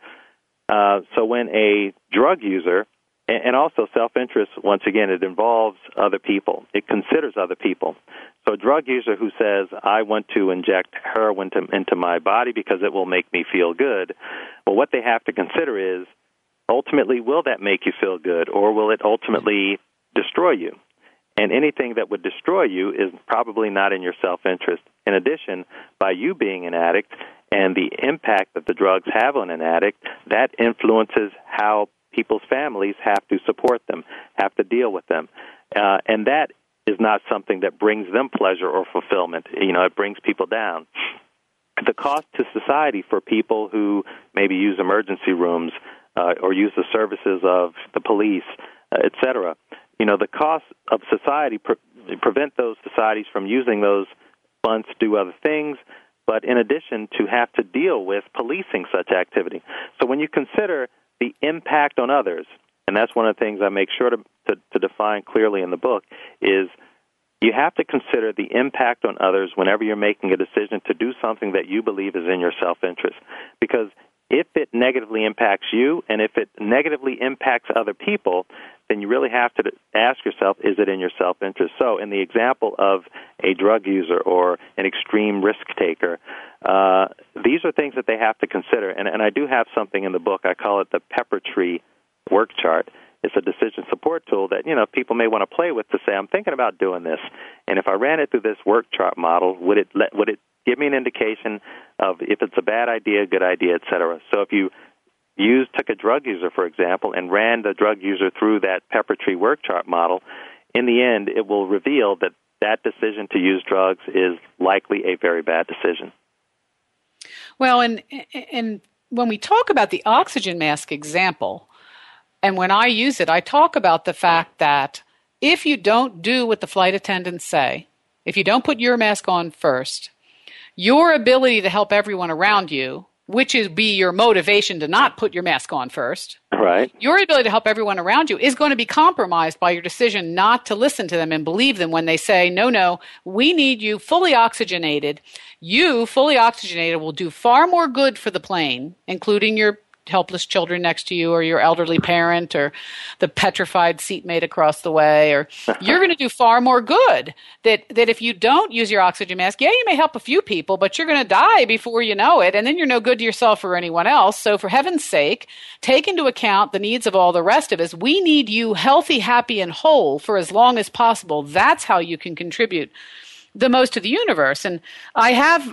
So when a drug user, and also self-interest, once again, it involves other people. It considers other people. So a drug user who says, I want to inject heroin into my body because it will make me feel good, well, what they have to consider is, ultimately, will that make you feel good, or will it ultimately destroy you? And anything that would destroy you is probably not in your self-interest. In addition, by you being an addict and the impact that the drugs have on an addict, that influences how people's families have to support them, have to deal with them. And that is not something that brings them pleasure or fulfillment. It brings people down. The cost to society for people who maybe use emergency rooms or use the services of the police, et cetera, the cost of society prevent those societies from using those funds to do other things, but in addition to have to deal with policing such activity. So when you consider the impact on others, and that's one of the things I make sure to define clearly in the book, is you have to consider the impact on others whenever you're making a decision to do something that you believe is in your self-interest. Because if it negatively impacts you and if it negatively impacts other people, then you really have to ask yourself, is it in your self-interest? So in the example of a drug user or an extreme risk taker, these are things that they have to consider. And I do have something in the book. I call it the Pepper Tree work chart. It's a decision support tool that, people may want to play with to say, I'm thinking about doing this. And if I ran it through this work chart model, would it give me an indication of if it's a bad idea, good idea, et cetera? So if you took a drug user, for example, and ran the drug user through that Pepper Tree work chart model, in the end, it will reveal that decision to use drugs is likely a very bad decision. Well, and when we talk about the oxygen mask example, and when I use it, I talk about the fact that if you don't do what the flight attendants say, if you don't put your mask on first, your ability to help everyone around you, which is be your motivation to not put your mask on first, right? Your ability to help everyone around you is going to be compromised by your decision not to listen to them and believe them when they say, no, we need you fully oxygenated. You, fully oxygenated, will do far more good for the plane, including your helpless children next to you or your elderly parent or the petrified seatmate across the way, or you're going to do far more good that if you don't use your oxygen mask, you may help a few people, but you're going to die before you know it, and then you're no good to yourself or anyone else. So for heaven's sake, take into account the needs of all the rest of us. We need you healthy, happy, and whole for as long as possible. That's how you can contribute the most to the universe. And I have,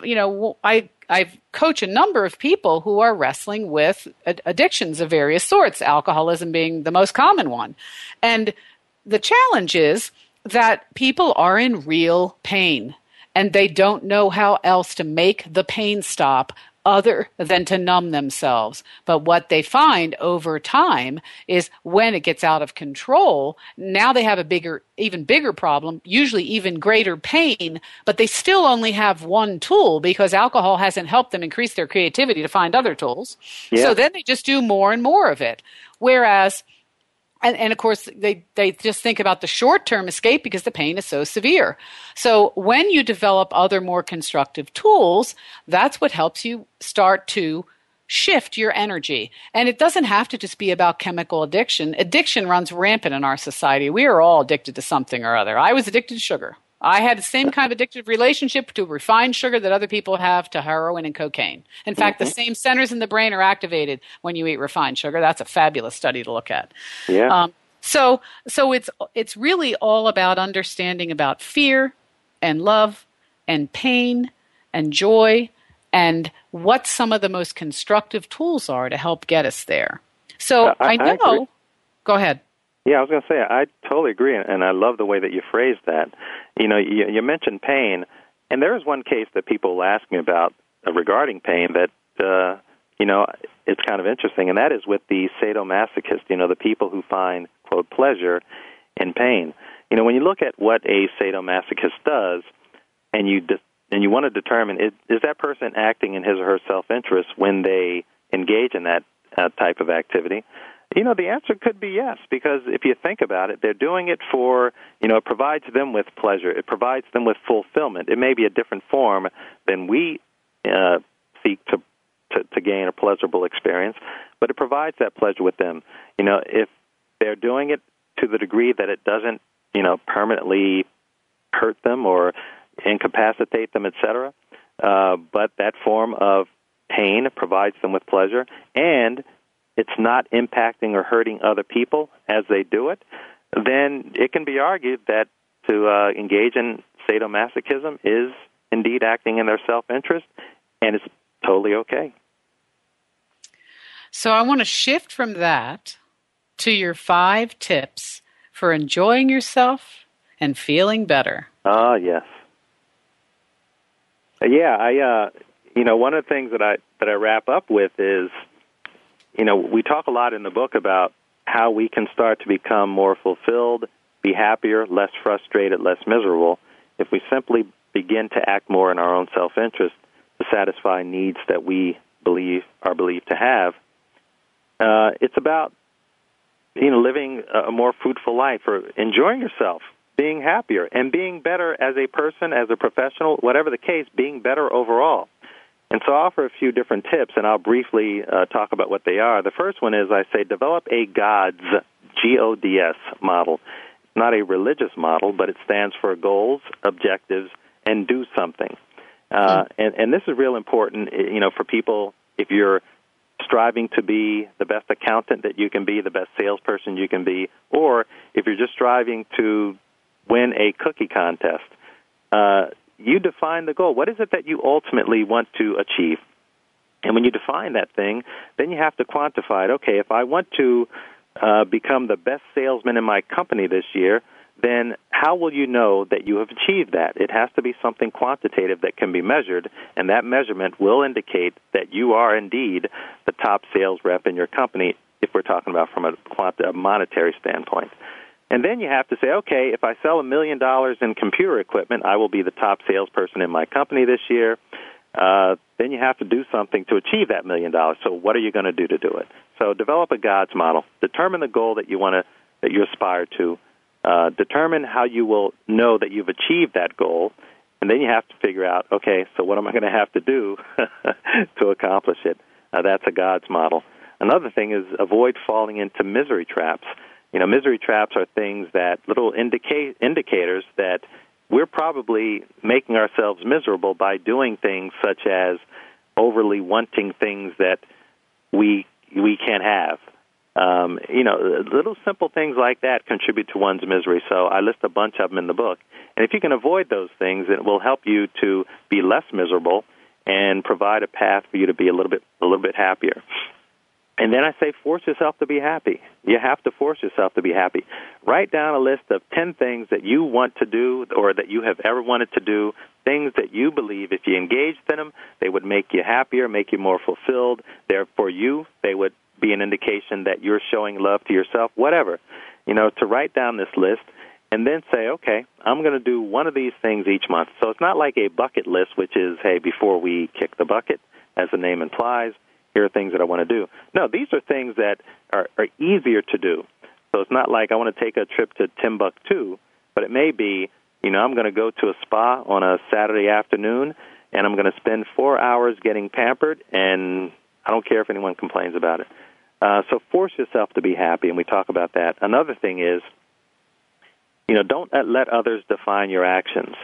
I've coached a number of people who are wrestling with addictions of various sorts, alcoholism being the most common one. And the challenge is that people are in real pain and they don't know how else to make the pain stop other than to numb themselves. But what they find over time is when it gets out of control, now they have a even bigger problem, usually even greater pain, but they still only have one tool because alcohol hasn't helped them increase their creativity to find other tools. Yeah. So then they just do more and more of it. Whereas And of course, they just think about the short-term escape because the pain is so severe. So when you develop other more constructive tools, that's what helps you start to shift your energy. And it doesn't have to just be about chemical addiction. Addiction runs rampant in our society. We are all addicted to something or other. I was addicted to sugar. I had the same kind of addictive relationship to refined sugar that other people have to heroin and cocaine. In fact, the same centers in the brain are activated when you eat refined sugar. That's a fabulous study to look at. Yeah. So it's really all about understanding about fear and love and pain and joy and what some of the most constructive tools are to help get us there. So I know. Agree. Go ahead. Yeah, I was going to say, I totally agree, and I love the way that you phrased that. You mentioned pain, and there is one case that people ask me about regarding pain that, it's kind of interesting, and that is with the sadomasochist, the people who find, quote, pleasure in pain. When you look at what a sadomasochist does, and you want to determine, is that person acting in his or her self-interest when they engage in that type of activity? The answer could be yes, because if you think about it, they're doing it for, it provides them with pleasure. It provides them with fulfillment. It may be a different form than we seek to gain a pleasurable experience, but it provides that pleasure with them. If they're doing it to the degree that it doesn't, permanently hurt them or incapacitate them, etc., but that form of pain provides them with pleasure, and it's not impacting or hurting other people as they do it, then it can be argued that to engage in sadomasochism is indeed acting in their self-interest, and it's totally okay. So I want to shift from that to your 5 tips for enjoying yourself and feeling better. Yes. Yeah, one of the things that I wrap up with is, we talk a lot in the book about how we can start to become more fulfilled, be happier, less frustrated, less miserable, if we simply begin to act more in our own self-interest to satisfy needs that we are believed to have. It's about, living a more fruitful life or enjoying yourself, being happier, and being better as a person, as a professional, whatever the case, being better overall. And so I'll offer a few different tips, and I'll briefly talk about what they are. The first one is, I say, develop a GODS, G-O-D-S model. It's not a religious model, but it stands for goals, objectives, and do something. And this is real important, for people, if you're striving to be the best accountant that you can be, the best salesperson you can be, or if you're just striving to win a cookie contest. You define the goal. What is it that you ultimately want to achieve? And when you define that thing, then you have to quantify it. Okay, if I want to become the best salesman in my company this year, then how will you know that you have achieved that? It has to be something quantitative that can be measured, and that measurement will indicate that you are indeed the top sales rep in your company, if we're talking about from a monetary standpoint. And then you have to say, okay, if I sell $1 million in computer equipment, I will be the top salesperson in my company this year. Then you have to do something to achieve that $1 million. So what are you going to do it? So develop a God's model. Determine the goal that you aspire to. Determine how you will know that you've achieved that goal. And then you have to figure out, okay, so what am I going to have to do to accomplish it? That's a God's model. Another thing is avoid falling into misery traps. Misery traps are things that little indicators that we're probably making ourselves miserable by doing things such as overly wanting things that we can't have. Little simple things like that contribute to one's misery. So I list a bunch of them in the book. And if you can avoid those things, it will help you to be less miserable and provide a path for you to be a little bit happier. And then I say force yourself to be happy. You have to force yourself to be happy. Write down a list of 10 things that you want to do or that you have ever wanted to do, things that you believe if you engaged in them, they would make you happier, make you more fulfilled. They're for you. They would be an indication that you're showing love to yourself, whatever. To write down this list and then say, okay, I'm going to do one of these things each month. So it's not like a bucket list, which is, hey, before we kick the bucket, as the name implies, here are things that I want to do. No, these are things that are easier to do. So it's not like I want to take a trip to Timbuktu, but it may be, I'm going to go to a spa on a Saturday afternoon, and I'm going to spend 4 hours getting pampered, and I don't care if anyone complains about it. So force yourself to be happy, and we talk about that. Another thing is, don't let others define your actions.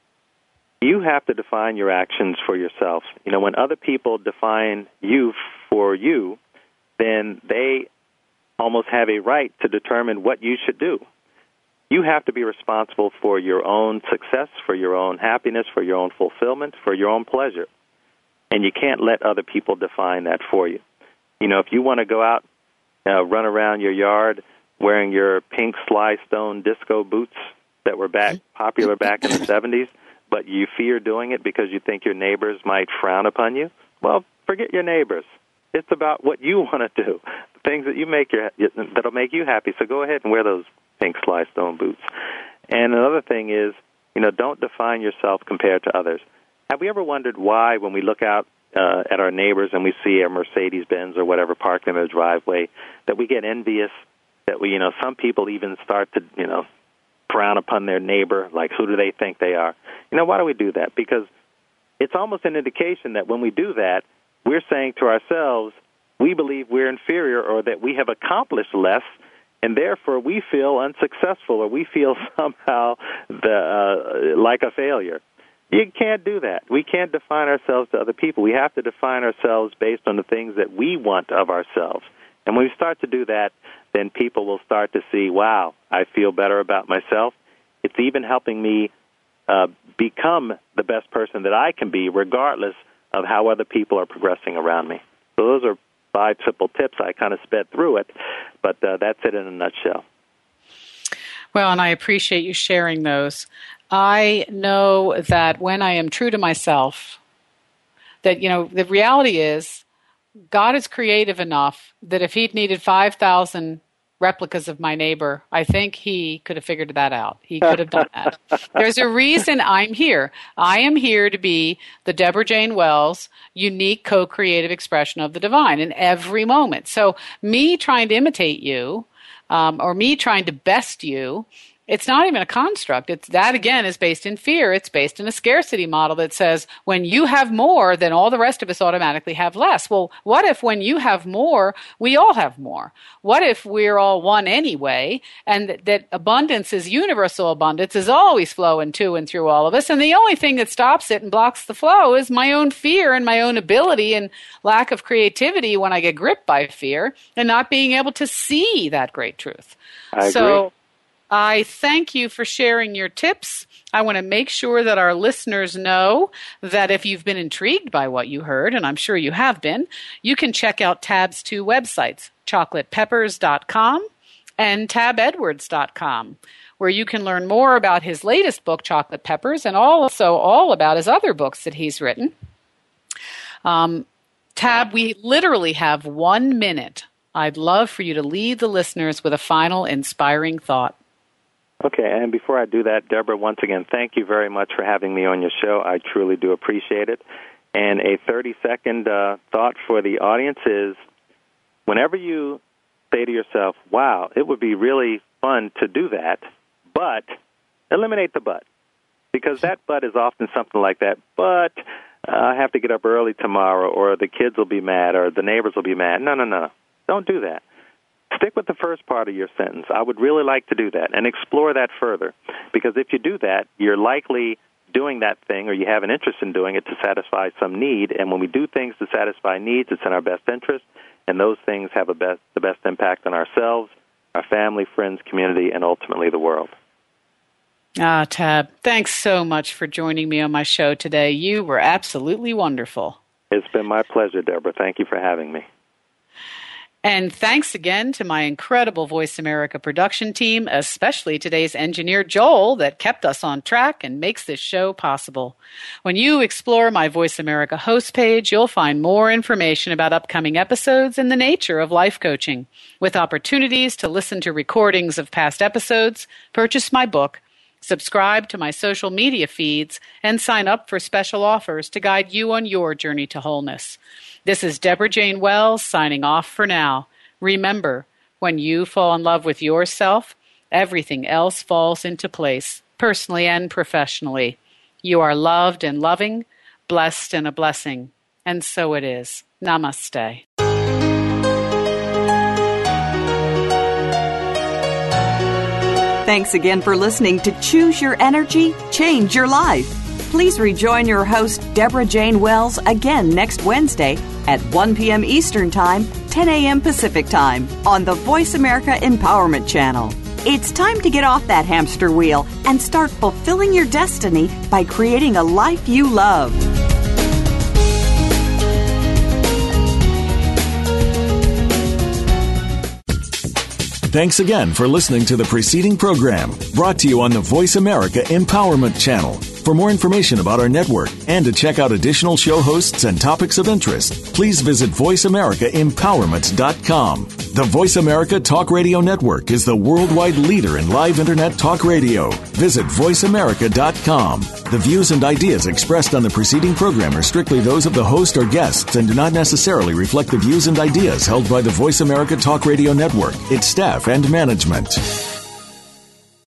You have to define your actions for yourself. When other people define you for you, then they almost have a right to determine what you should do. You have to be responsible for your own success, for your own happiness, for your own fulfillment, for your own pleasure. And you can't let other people define that for you. If you want to go out, run around your yard wearing your pink Sly Stone disco boots that were popular back in the 70s, but you fear doing it because you think your neighbors might frown upon you, well, forget your neighbors. It's about what you want to do, the things that that'll make you happy. So go ahead and wear those pink Sly Stone boots. And another thing is, don't define yourself compared to others. Have we ever wondered why, when we look out at our neighbors and we see a Mercedes-Benz or whatever parked in their driveway, that we get envious, that we, some people even start to, frown upon their neighbor, like, who do they think they are? Why do we do that? Because it's almost an indication that when we do that, we're saying to ourselves, we believe we're inferior or that we have accomplished less, and therefore we feel unsuccessful or we feel somehow like a failure. You can't do that. We can't define ourselves to other people. We have to define ourselves based on the things that we want of ourselves. And when we start to do that, then people will start to see, wow, I feel better about myself. It's even helping me become the best person that I can be, regardless of how other people are progressing around me. So those are 5 simple tips. I kind of sped through it, but that's it in a nutshell. Well, and I appreciate you sharing those. I know that when I am true to myself, that, the reality is God is creative enough that if he'd needed 5,000 replicas of my neighbor, I think he could have figured that out. He could have done that. There's a reason I'm here. I am here to be the Deborah Jane Wells unique co-creative expression of the divine in every moment. So me trying to imitate you or me trying to best you, it's not even a construct. That, again, is based in fear. It's based in a scarcity model that says when you have more, then all the rest of us automatically have less. Well, what if when you have more, we all have more? What if we're all one anyway, and that abundance is universal abundance, is always flowing to and through all of us, and the only thing that stops it and blocks the flow is my own fear and my own ability and lack of creativity when I get gripped by fear and not being able to see that great truth. I agree. I thank you for sharing your tips. I want to make sure that our listeners know that if you've been intrigued by what you heard, and I'm sure you have been, you can check out Tab's 2 websites, chocolatepeppers.com and tabedwards.com, where you can learn more about his latest book, Chocolate Peppers, and also all about his other books that he's written. Tab, we literally have 1 minute. I'd love for you to leave the listeners with a final inspiring thought. Okay, and before I do that, Deborah, once again, thank you very much for having me on your show. I truly do appreciate it. And a 30-second thought for the audience is, whenever you say to yourself, wow, it would be really fun to do that, but eliminate the but. Because that but is often something like that, but I have to get up early tomorrow, or the kids will be mad, or the neighbors will be mad. No. Don't do that. Stick with the first part of your sentence. I would really like to do that, and explore that further. Because if you do that, you're likely doing that thing, or you have an interest in doing it to satisfy some need. And when we do things to satisfy needs, it's in our best interest, and those things have the best impact on ourselves, our family, friends, community, and ultimately the world. Tab, thanks so much for joining me on my show today. You were absolutely wonderful. It's been my pleasure, Deborah. Thank you for having me. And thanks again to my incredible Voice America production team, especially today's engineer, Joel, that kept us on track and makes this show possible. When you explore my Voice America host page, you'll find more information about upcoming episodes and the nature of life coaching, with opportunities to listen to recordings of past episodes, purchase my book, subscribe to my social media feeds, and sign up for special offers to guide you on your journey to wholeness. This is Deborah Jane Wells signing off for now. Remember, when you fall in love with yourself, everything else falls into place, personally and professionally. You are loved and loving, blessed and a blessing. And so it is. Namaste. Thanks again for listening to Choose Your Energy, Change Your Life. Please rejoin your host, Deborah Jane Wells, again next Wednesday at 1 p.m. Eastern Time, 10 a.m. Pacific Time on the Voice America Empowerment Channel. It's time to get off that hamster wheel and start fulfilling your destiny by creating a life you love. Thanks again for listening to the preceding program, brought to you on the Voice America Empowerment Channel. For more information about our network and to check out additional show hosts and topics of interest, please visit VoiceAmericaEmpowerment.com. The Voice America Talk Radio Network is the worldwide leader in live Internet talk radio. Visit VoiceAmerica.com. The views and ideas expressed on the preceding program are strictly those of the host or guests and do not necessarily reflect the views and ideas held by the Voice America Talk Radio Network, its staff, and management.